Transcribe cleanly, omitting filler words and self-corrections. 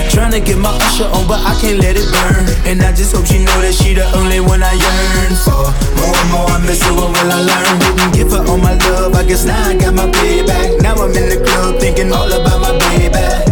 Tryna get my usher on, but I can't let it burn. And I just hope she know that she the only one I yearn for. More and more I miss her, what will I learn? Didn't give her all my love, I guess now I got my payback. Now I'm in the club thinking all about my baby.